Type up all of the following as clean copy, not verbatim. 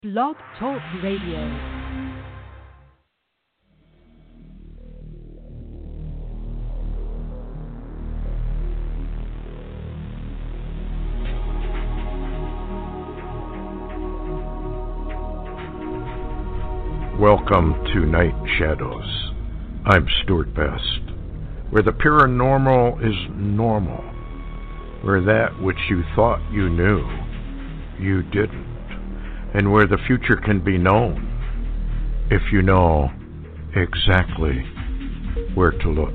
Blog Talk Radio. Welcome to Night Shadows. I'm Stuart Best, where the paranormal is normal, where that which you thought you knew, you didn't, and where the future can be known if you know exactly where to look.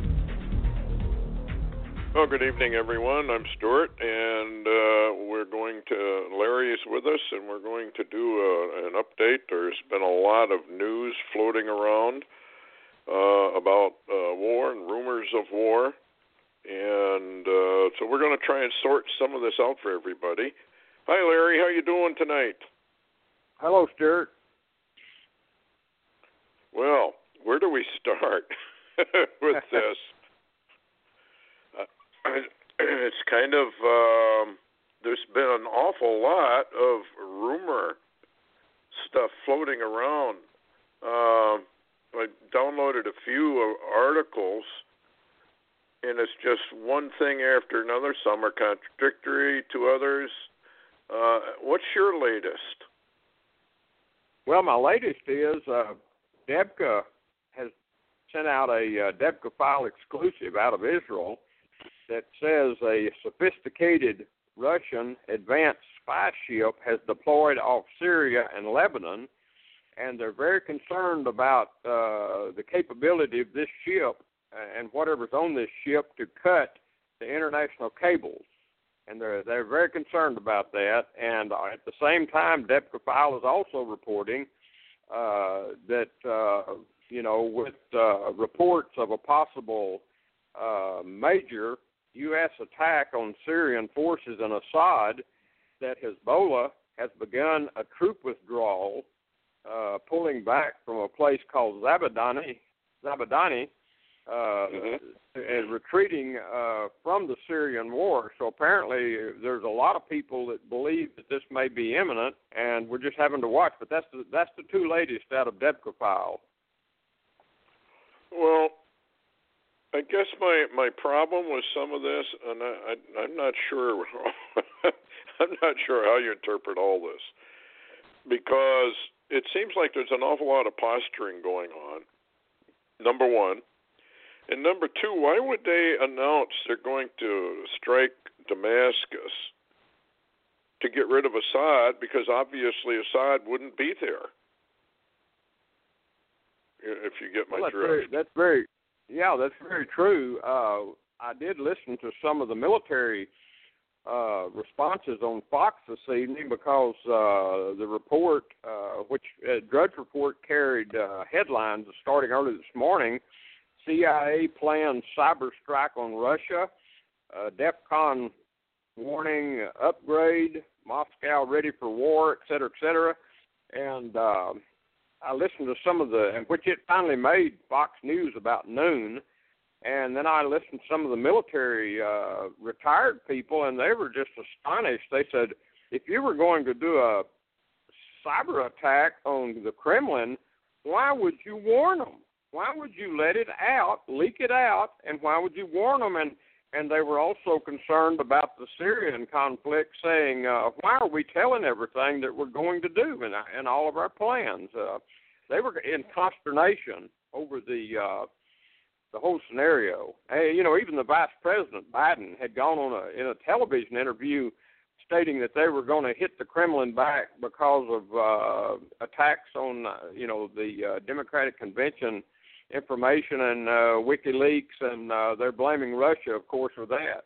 Well, good evening, everyone. I'm Stuart, and Larry is with us, and we're going to do an update. There's been a lot of news floating around about war and rumors of war, and so we're going to try and sort some of this out for everybody. Hi, Larry. How you doing tonight? Hello, Stuart. Well, where do we start with this? It's kind of, there's been an awful lot of rumor stuff floating around. I downloaded a few articles, and it's just one thing after another. Some are contradictory to others. What's your latest? Well, my latest is Debka has sent out a Debka file exclusive out of Israel that says a sophisticated Russian advanced spy ship has deployed off Syria and Lebanon, and they're very concerned about the capability of this ship and whatever's on this ship to cut the international cables. And they're very concerned about that. And at the same time, Debka file is also reporting that, with reports of a possible major U.S. attack on Syrian forces in Assad, that Hezbollah has begun a troop withdrawal, pulling back from a place called Zabadani, and retreating from the Syrian war. So apparently there's a lot of people that believe that this may be imminent, and we're just having to watch. But that's the two latest out of Debka file. Well, I guess my problem with some of this, and I'm not sure, I'm not sure how you interpret all this, because it seems like there's an awful lot of posturing going on, number one. And number two, why would they announce they're going to strike Damascus to get rid of Assad? Because obviously Assad wouldn't be there, if you get my drift. That's very true. I did listen to some of the military responses on Fox this evening because the report, Drudge Report carried headlines starting early this morning. CIA plans cyber strike on Russia, DEFCON warning upgrade, Moscow ready for war, et cetera, et cetera. And I listened to some of which it finally made Fox News about noon. And then I listened to some of the military retired people, and they were just astonished. They said, if you were going to do a cyber attack on the Kremlin, why would you warn them? Why would you let it out, leak it out, and why would you warn them? And they were also concerned about the Syrian conflict, saying, why are we telling everything that we're going to do in all of our plans? They were in consternation over the whole scenario. Even the Vice President, Biden, had gone on in a television interview stating that they were going to hit the Kremlin back because of attacks on, the Democratic Convention information and WikiLeaks, and they're blaming Russia, of course, for that.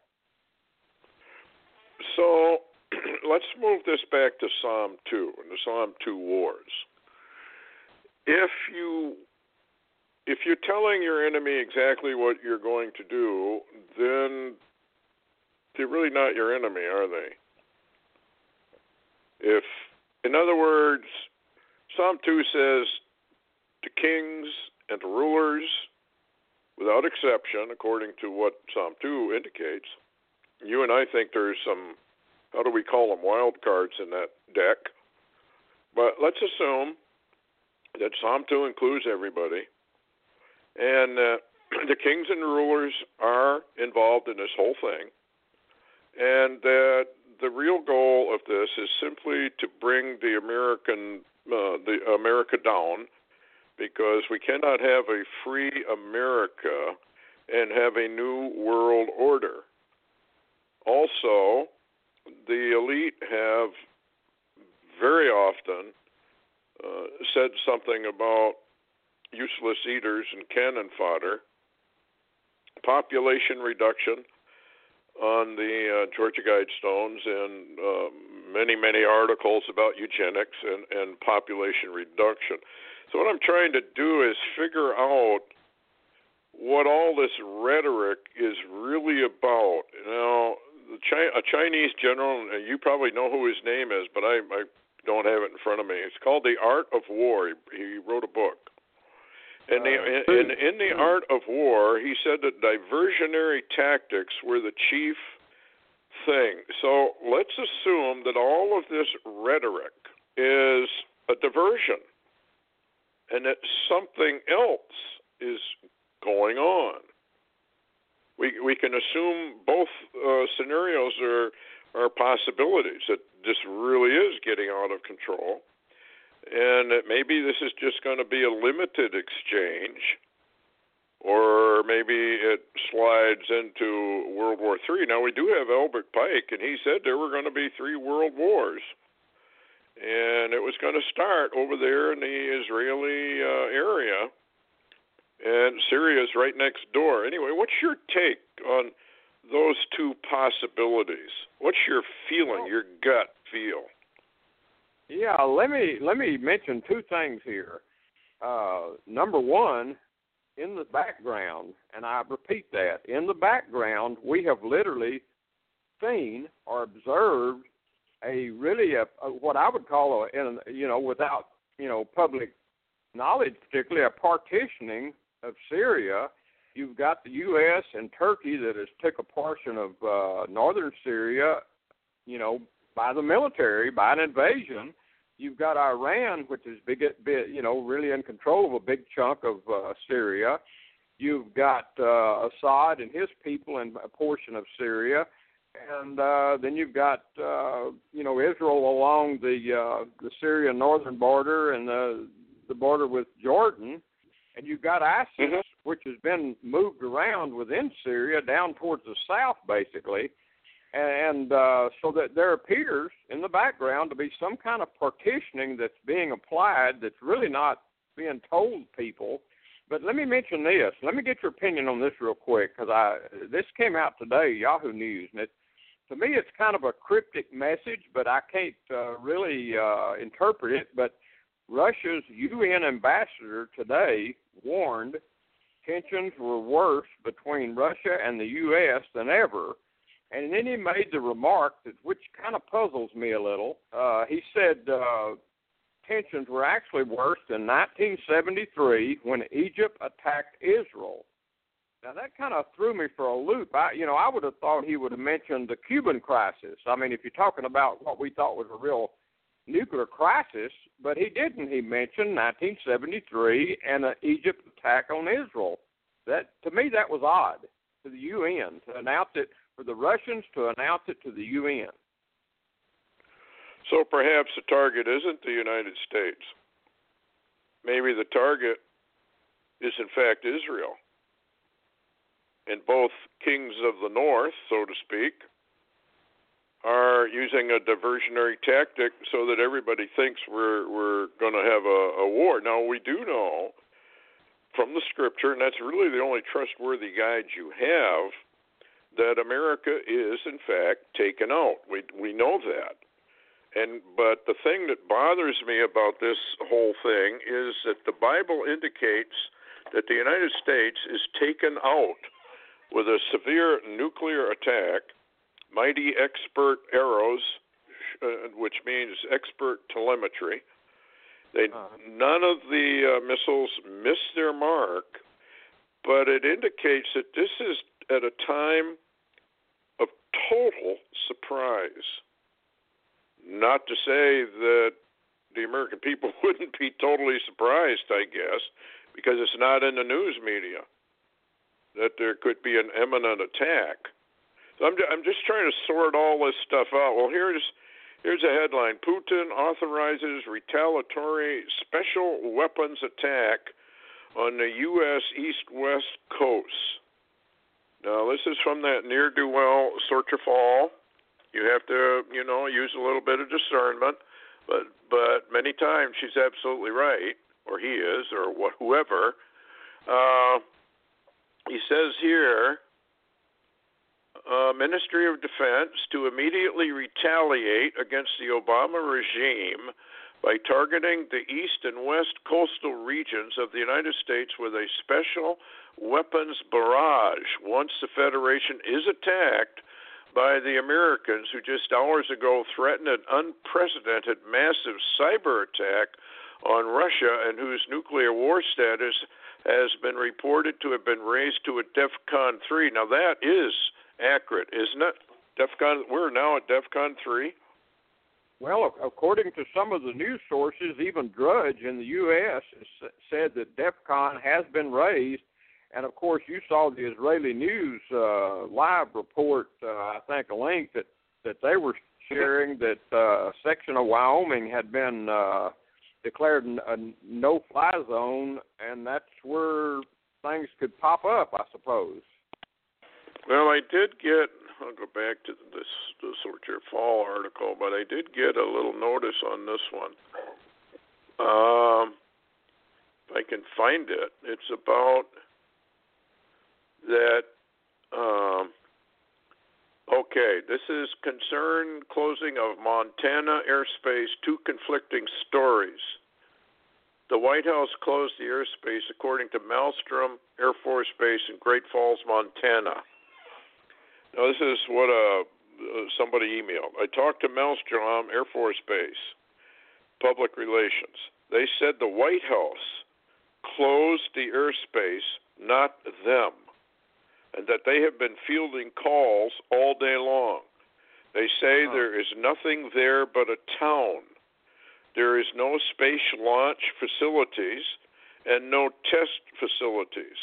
So let's move this back to Psalm 2 and the Psalm 2 wars. If you're telling your enemy exactly what you're going to do, then they're really not your enemy, are they? In other words, Psalm 2 says to kings and to rulers, without exception, according to what Psalm 2 indicates, you and I think there's some, how do we call them, wild cards in that deck. But let's assume that Psalm 2 includes everybody, and the kings and rulers are involved in this whole thing, and that the real goal of this is simply to bring the America down, because we cannot have a free America and have a new world order. Also, the elite have very often said something about useless eaters and cannon fodder, population reduction on the Georgia Guidestones, and many articles about eugenics and population reduction. So what I'm trying to do is figure out what all this rhetoric is really about. Now, a Chinese general, and you probably know who his name is, but I don't have it in front of me. It's called The Art of War. He wrote a book. And in The Art of War, he said that diversionary tactics were the chief thing. So let's assume that all of this rhetoric is a diversion and that something else is going on. We can assume both scenarios are possibilities, that this really is getting out of control, and that maybe this is just going to be a limited exchange, or maybe it slides into World War III. Now, we do have Albert Pike, and he said there were going to be 3 world wars, and it was going to start over there in the Israeli area, and Syria is right next door. Anyway, what's your take on those 2 possibilities? What's your feeling, your gut feel? Yeah, let me mention 2 things here. Number one, in the background, and I repeat that, in the background, we have literally seen or observed what I would call without public knowledge, particularly a partitioning of Syria. You've got the U.S. and Turkey that has took a portion of northern Syria, by the military, by an invasion. You've got Iran, which is really in control of a big chunk of Syria. You've got Assad and his people in a portion of Syria, and then you've got Israel along the Syrian northern border and the border with Jordan. And you've got ISIS, which has been moved around within Syria down towards the south, basically. And so that there appears in the background to be some kind of partitioning that's being applied that's really not being told people. But let me mention this. Let me get your opinion on this real quick, because this came out today, Yahoo News, and to me it's kind of a cryptic message, but I can't really interpret it. But Russia's UN ambassador today warned tensions were worse between Russia and the U.S. than ever. And then he made the remark, which kind of puzzles me a little. He said tensions were actually worse in 1973 when Egypt attacked Israel. Now, that kind of threw me for a loop. I would have thought he would have mentioned the Cuban crisis. I mean, if you're talking about what we thought was a real nuclear crisis, but he didn't. He mentioned 1973 and an Egypt attack on Israel. That, to me, that was odd to the UN to announce it, for the Russians to announce it to the UN. So perhaps the target isn't the United States. Maybe the target is, in fact, Israel. And both kings of the north, so to speak, are using a diversionary tactic so that everybody thinks we're going to have a war. Now, we do know from the scripture, and that's really the only trustworthy guide you have, that America is, in fact, taken out. We know that. But the thing that bothers me about this whole thing is that the Bible indicates that the United States is taken out with a severe nuclear attack, mighty expert arrows, which means expert telemetry. None of the missiles missed their mark, but it indicates that this is at a time of total surprise. Not to say that the American people wouldn't be totally surprised, I guess, because it's not in the news media that there could be an imminent attack. So I'm just trying to sort all this stuff out. Well, here's a headline: Putin authorizes retaliatory special weapons attack on the U.S. East-West coast. Now, this is from that ne'er-do-well Sorcherfall. You have to, use a little bit of discernment, but many times she's absolutely right, or he is, or whoever. He says here, Ministry of Defense to immediately retaliate against the Obama regime by targeting the east and west coastal regions of the United States with a special weapons barrage once the Federation is attacked by the Americans who just hours ago threatened an unprecedented massive cyber attack on Russia and whose nuclear war status has been reported to have been raised to a DEFCON 3. Now that is accurate, isn't it? We're now at DEFCON 3. Well, according to some of the news sources, even Drudge in the U.S. said that DEFCON has been raised. And, of course, you saw the Israeli News live report, I think a link that they were sharing that a section of Wyoming had been declared a no-fly zone, and that's where things could pop up, I suppose. Well, I'll go back to the Sorcherfall article, but I did get a little notice on this one. If I can find it, it's about that, this is concern closing of Montana airspace, two conflicting stories. The White House closed the airspace according to Malmstrom Air Force Base in Great Falls, Montana. Now, this is what somebody emailed. I talked to Malmstrom Air Force Base, public relations. They said the White House closed the airspace, not them, and that they have been fielding calls all day long. They say there is nothing there but a town. There is no space launch facilities and no test facilities.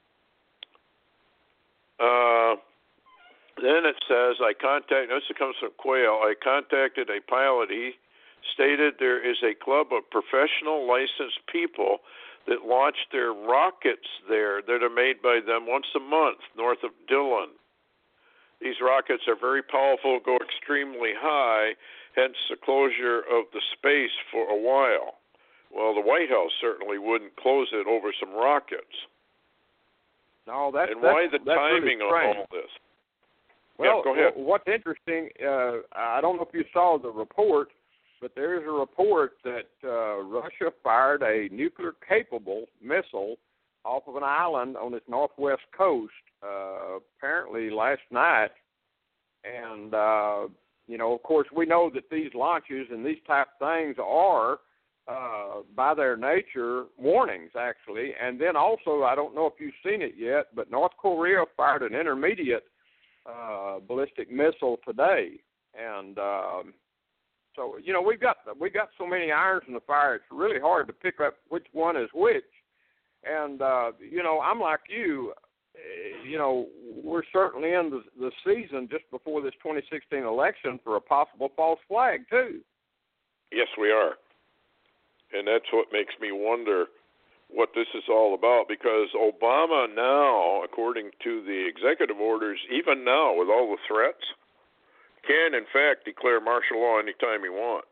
Then it says, this comes from Quayle, I contacted a pilot. He stated there is a club of professional licensed people that launch their rockets there that are made by them once a month north of Dillon. These rockets are very powerful, go extremely high, hence the closure of the space for a while. Well, the White House certainly wouldn't close it over some rockets. No, that's why the timing really of all this? Well, go ahead. What's interesting, I don't know if you saw the report, but there is a report that Russia fired a nuclear-capable missile off of an island on its northwest coast, apparently last night. And, of course, we know that these launches and these type of things are, by their nature, warnings, actually. And then also, I don't know if you've seen it yet, but North Korea fired an intermediate ballistic missile today. And so, we've got so many irons in the fire, it's really hard to pick up which one is which. And, I'm like you, we're certainly in the season just before this 2016 election for a possible false flag, too. Yes, we are. And that's what makes me wonder what this is all about, because Obama now, according to the executive orders, even now with all the threats, can in fact declare martial law anytime he wants.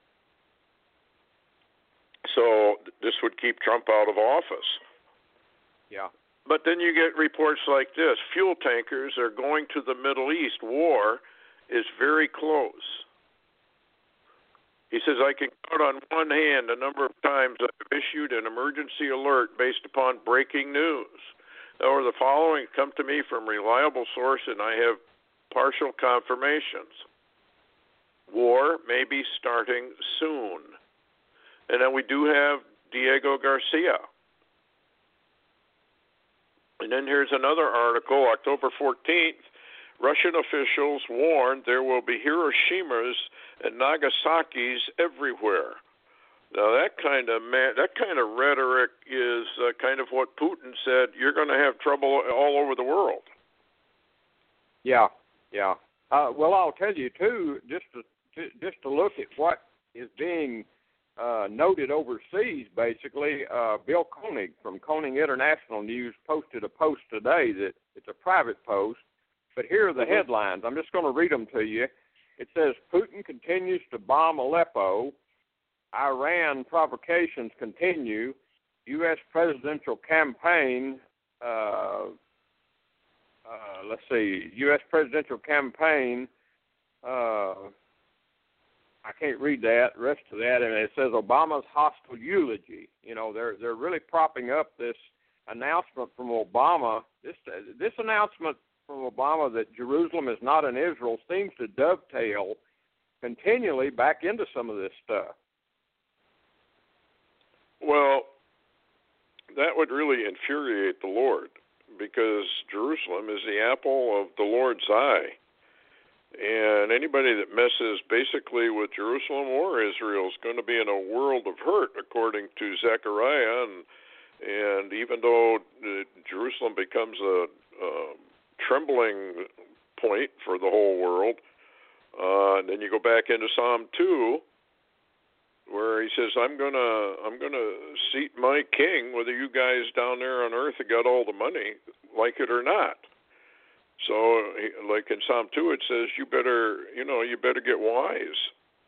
So this would keep Trump out of office. Yeah. But then you get reports like this. Fuel tankers are going to the Middle East. War is very close. He says, I can count on one hand the number of times I've issued an emergency alert based upon breaking news. Or the following come to me from reliable source, and I have partial confirmations. War may be starting soon. And then we do have Diego Garcia. And then here's another article, October 14th. Russian officials warned there will be Hiroshimas and Nagasaki's everywhere. Now that kind of rhetoric is kind of what Putin said. You're going to have trouble all over the world. Yeah. Well, I'll tell you too. Just to look at what is being noted overseas, basically, Bill Koenig from Koenig International News posted a post today that it's a private post, but here are the headlines. I'm just going to read them to you. It says, Putin continues to bomb Aleppo. Iran provocations continue. U.S. presidential campaign, U.S. presidential campaign, I can't read that, rest of that, and it says Obama's hostile eulogy. You know, they're really propping up this announcement from Obama. This announcement from Obama that Jerusalem is not in Israel seems to dovetail continually back into some of this stuff. Well, that would really infuriate the Lord, because Jerusalem is the apple of the Lord's eye. And anybody that messes basically with Jerusalem or Israel is going to be in a world of hurt, according to Zechariah. And even though Jerusalem becomes a trembling point for the whole world, and then you go back into Psalm 2, where he says, I'm gonna seat my king, whether you guys down there on earth have got all the money, like it or not. So, like in Psalm 2, it says, you better get wise.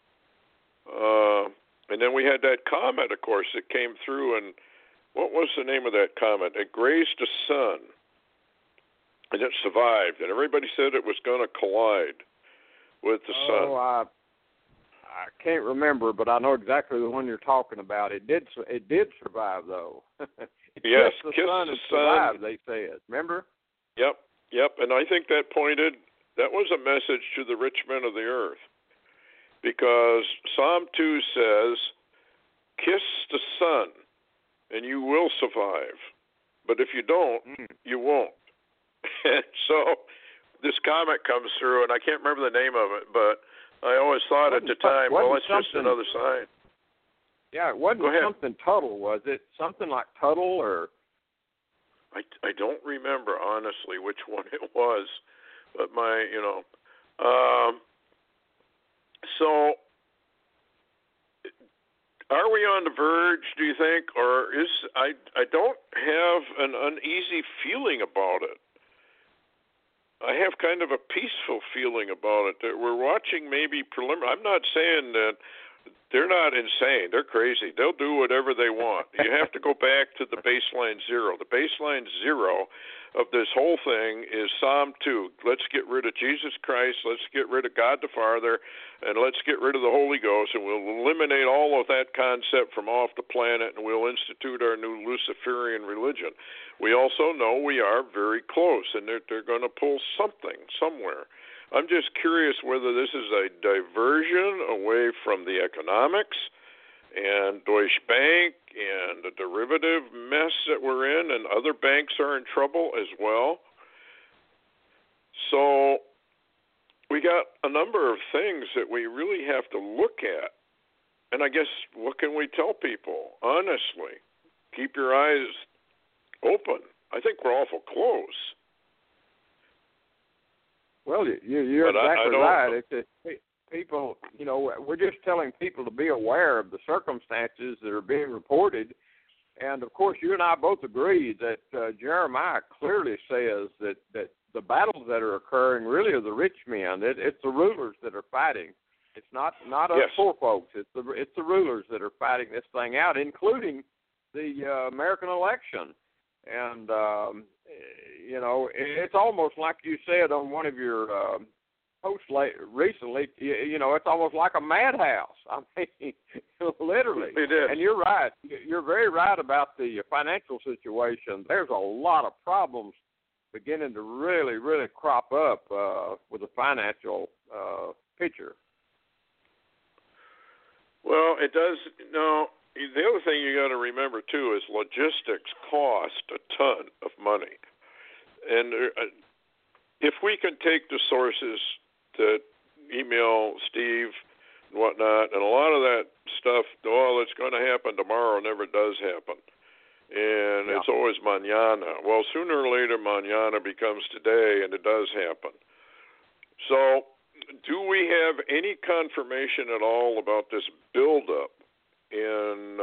And then we had that comet, of course, that came through, and what was the name of that comet? It grazed a sun, and it survived, and everybody said it was going to collide with the sun. I can't remember, but I know exactly the one you're talking about. It did survive, though. Yes, kissed the sun and survived, they said. Remember? Yep, and I think that was a message to the rich men of the earth, because Psalm 2 says, kiss the sun, and you will survive. But if you don't, you won't. And so this comet comes through, and I can't remember the name of it, but I always thought at the time, well, it's just another sign. Yeah, it wasn't something Tuttle, was it? Something like Tuttle, or... I don't remember, honestly, which one it was, but so are we on the verge, do you think, or I don't have an uneasy feeling about it. I have kind of a peaceful feeling about it, that we're watching maybe preliminary. I'm not saying that they're not insane. They're crazy. They'll do whatever they want. You have to go back to the baseline zero. The baseline zero of this whole thing is Psalm 2. Let's get rid of Jesus Christ. Let's get rid of God the Father, and let's get rid of the Holy Ghost, and we'll eliminate all of that concept from off the planet, and we'll institute our new Luciferian religion. We also know we are very close, and they're going to pull something somewhere. I'm just curious whether this is a diversion away from the economics and Deutsche Bank and the derivative mess that we're in, and other banks are in trouble as well. So we got a number of things that we really have to look at. And I guess, what can we tell people? Honestly, keep your eyes open. I think we're awful close. Well, you're exactly right. People, we're just telling people to be aware of the circumstances that are being reported. And, of course, you and I both agree that Jeremiah clearly says that the battles that are occurring really are the rich men. It's the rulers that are fighting. It's not us poor folks. It's the rulers that are fighting this thing out, including the American election. And, it's almost like you said on one of your posts recently, it's almost like a madhouse. I mean, literally. It is. And you're right. You're very right about the financial situation. There's a lot of problems beginning to really, really crop up with the financial picture. Well, it does. The other thing you got to remember, too, is logistics cost a ton of money. And if we can take the sources that email Steve and whatnot, and a lot of that stuff, well, it's going to happen tomorrow, never does happen. And it's always mañana. Well, sooner or later, mañana becomes today, and it does happen. So, do we have any confirmation at all about this buildup in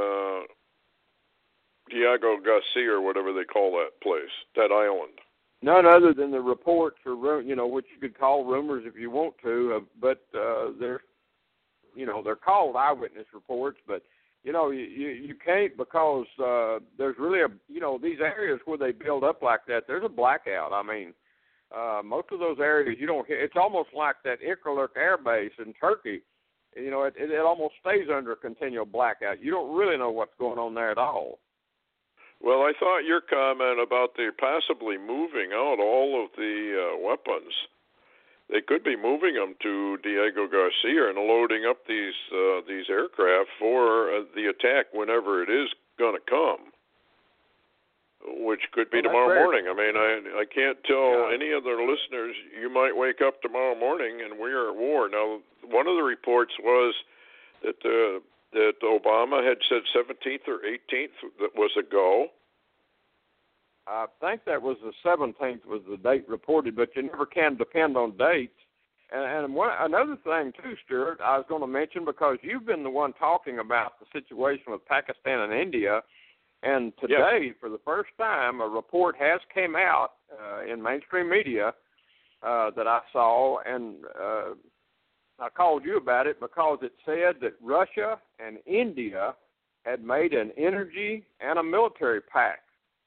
Diego Garcia, or whatever they call that place, that island? None other than the reports, or which you could call rumors if you want to, but they're called eyewitness reports, but. You can't, because there's really these areas where they build up like that, there's a blackout. I mean, most of those areas you don't hear. It's almost like that Incirlik Air Base in Turkey. It almost stays under a continual blackout. You don't really know what's going on there at all. Well, I thought your comment about the possibly moving out all of the weapons, they could be moving them to Diego Garcia and loading up these aircraft for the attack whenever it is going to come, which could be tomorrow morning. I mean, I can't tell any of their listeners, you might wake up tomorrow morning and we are at war. Now, one of the reports was that that Obama had said 17th or 18th that was a go. I think that was the 17th was the date reported, but you never can depend on dates. And another thing, too, Stuart, I was going to mention, because you've been the one talking about the situation with Pakistan and India, and today, for the first time, a report has came out in mainstream media that I saw, and I called you about it because it said that Russia and India had made an energy and a military pact.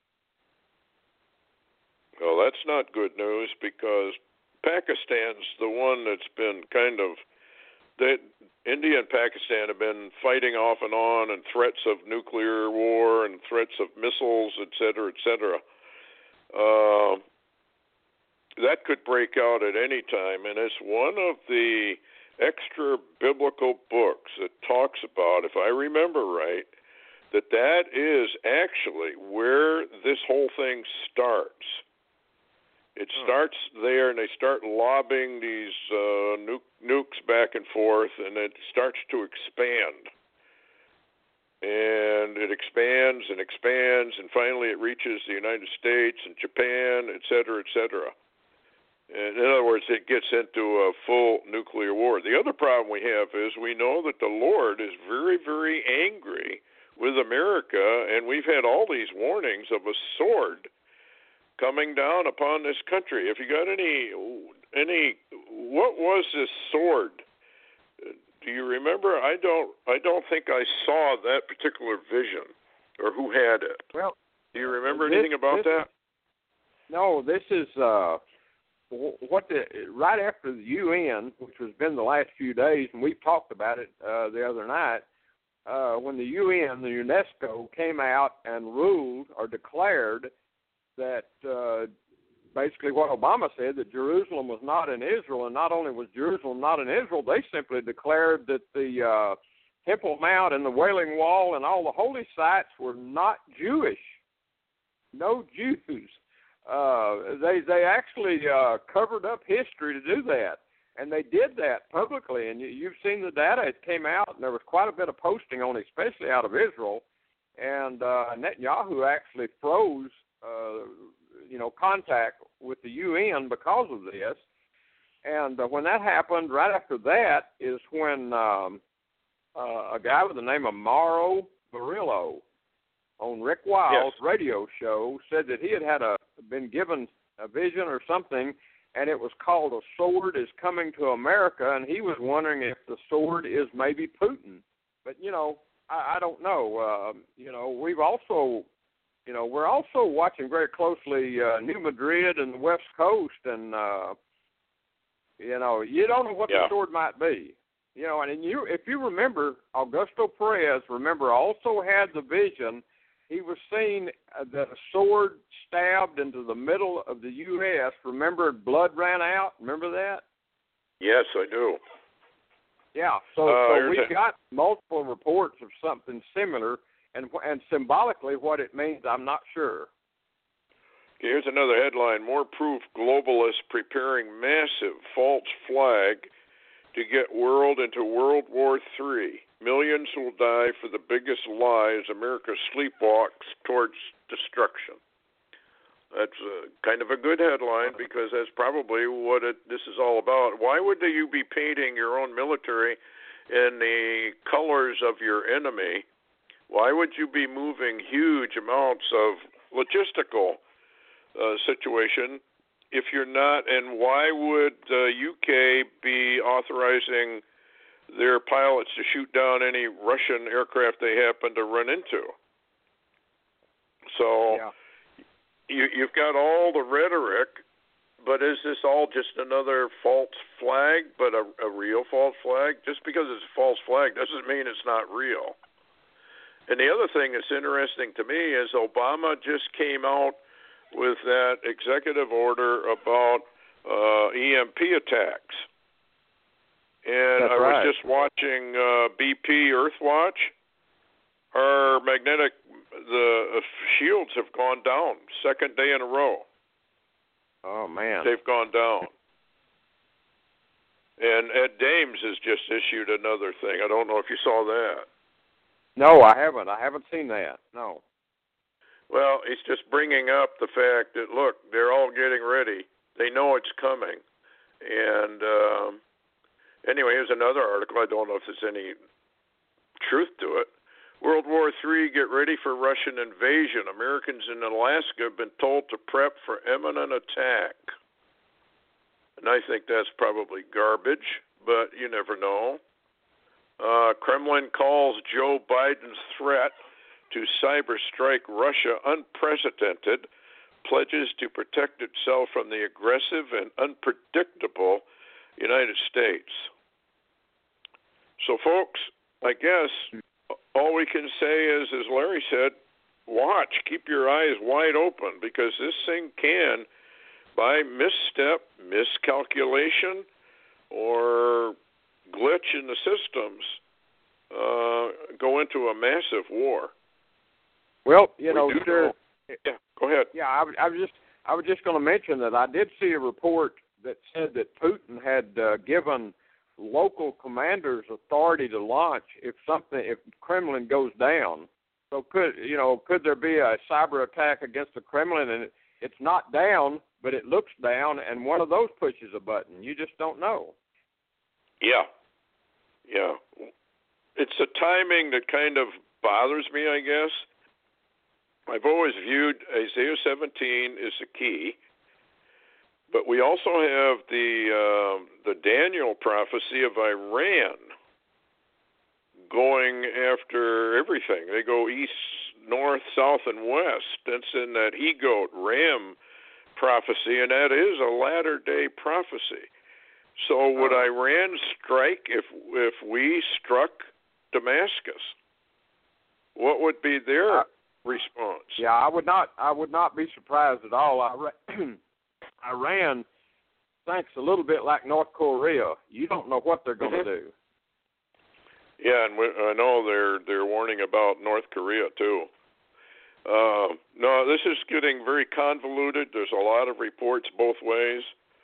Well, that's not good news, because Pakistan's the one that's been India and Pakistan have been fighting off and on, and threats of nuclear war and threats of missiles, et cetera, et cetera. That could break out at any time, and it's one of the extra biblical books that talks about, if I remember right, that is actually where this whole thing starts. It starts there, and they start lobbing these nukes back and forth, and it starts to expand. And it expands and expands, and finally it reaches the United States and Japan, et cetera, et cetera. And in other words, it gets into a full nuclear war. The other problem we have is we know that the Lord is very, very angry with America, and we've had all these warnings of a sword coming down upon this country. If you got any, what was this sword? Do you remember? I don't think I saw that particular vision, or who had it. Well, do you remember anything about that? No, this is right after the UN, which has been the last few days, and we've talked about it the other night. When the UN, the UNESCO, came out and ruled or declared that basically what Obama said, that Jerusalem was not in Israel, and not only was Jerusalem not in Israel, they simply declared that the Temple Mount and the Wailing Wall and all the holy sites were not Jewish, no Jews. They actually covered up history to do that, and they did that publicly, and you've seen the data. It came out, and there was quite a bit of posting on it, especially out of Israel, and Netanyahu actually froze contact with the UN because of this. And when that happened, right after that is when a guy with the name of Mauro Murillo on Rick Wild's radio show said that he had been given a vision or something, and it was called A Sword is Coming to America, and he was wondering if the sword is maybe Putin. But, I don't know. We've also... we're also watching very closely New Madrid and the West Coast, and, you don't know what the sword might be. And if you remember, Augusto Perez, also had the vision. He was seeing that a sword stabbed into the middle of the U.S. Remember, blood ran out? Remember that? Yes, I do. Yeah, so we've got multiple reports of something similar. And symbolically what it means, I'm not sure. Okay, here's another headline. More proof globalists preparing massive false flag to get world into World War III. Millions will die for the biggest lie as America sleepwalks towards destruction. That's kind of a good headline because that's probably what this is all about. Why would you be painting your own military in the colors of your enemy? Why would you be moving huge amounts of logistical situation if you're not? And why would the UK be authorizing their pilots to shoot down any Russian aircraft they happen to run into? So you've got all the rhetoric, but is this all just another false flag, but a real false flag? Just because it's a false flag doesn't mean it's not real. And the other thing that's interesting to me is Obama just came out with that executive order about EMP attacks. And That's I was right. just watching BP Earthwatch. Our the shields have gone down, second day in a row. Oh, man. They've gone down. And Ed Dames has just issued another thing. I don't know if you saw that. No, I haven't. I haven't seen that. No. Well, he's just bringing up the fact that, look, they're all getting ready. They know it's coming. And anyway, here's another article. I don't know if there's any truth to it. World War III, get ready for Russian invasion. Americans in Alaska have been told to prep for imminent attack. And I think that's probably garbage, but you never know. Kremlin calls Joe Biden's threat to cyber strike Russia unprecedented, pledges to protect itself from the aggressive and unpredictable United States. So, folks, I guess all we can say is, as Larry said, watch, keep your eyes wide open, because this thing can, by misstep, miscalculation, or glitch in the systems, go into a massive war. Well, you know, sir. Yeah, go ahead. Yeah, I was just going to mention that I did see a report that said that Putin had given local commanders authority to launch if Kremlin goes down. So could there be a cyber attack against the Kremlin and it's not down, but it looks down, and one of those pushes a button? You just don't know. Yeah. It's the timing that kind of bothers me, I guess. I've always viewed Isaiah 17 as the key, but we also have the Daniel prophecy of Iran going after everything. They go east, north, south, and west. That's in that he-goat ram prophecy, and that is a latter-day prophecy. So would Iran strike if we struck Damascus? What would be their response? Yeah, I would not be surprised at all. Iran thinks a little bit like North Korea. You don't know what they're going to do. Yeah, and I know they're warning about North Korea too. No, this is getting very convoluted. There's a lot of reports both ways.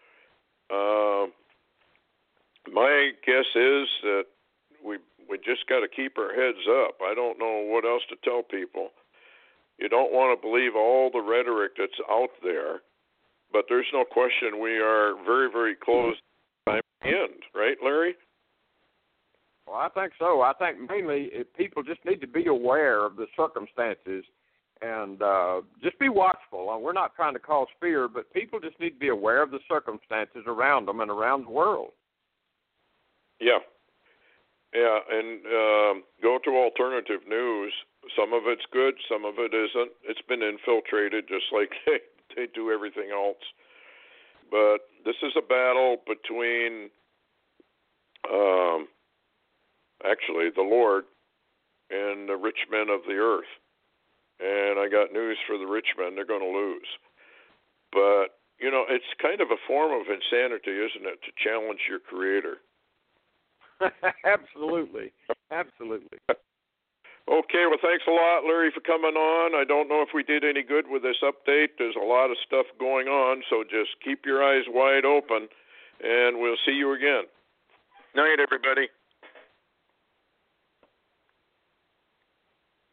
My guess is that we just got to keep our heads up. I don't know what else to tell people. You don't want to believe all the rhetoric that's out there, but there's no question we are very, very close to the end, right, Larry? Well, I think so. I think mainly people just need to be aware of the circumstances and just be watchful. We're not trying to cause fear, but people just need to be aware of the circumstances around them and around the world. Yeah, and go to alternative news. Some of it's good, some of it isn't. It's been infiltrated just like they do everything else. But this is a battle between actually the Lord and the rich men of the earth. And I got news for the rich men. They're going to lose. But, it's kind of a form of insanity, isn't it, to challenge your creator? Absolutely. Okay, well, thanks a lot, Larry, for coming on. I don't know if we did any good with this update. There's a lot of stuff going on, so just keep your eyes wide open, and we'll see you again. Night, everybody.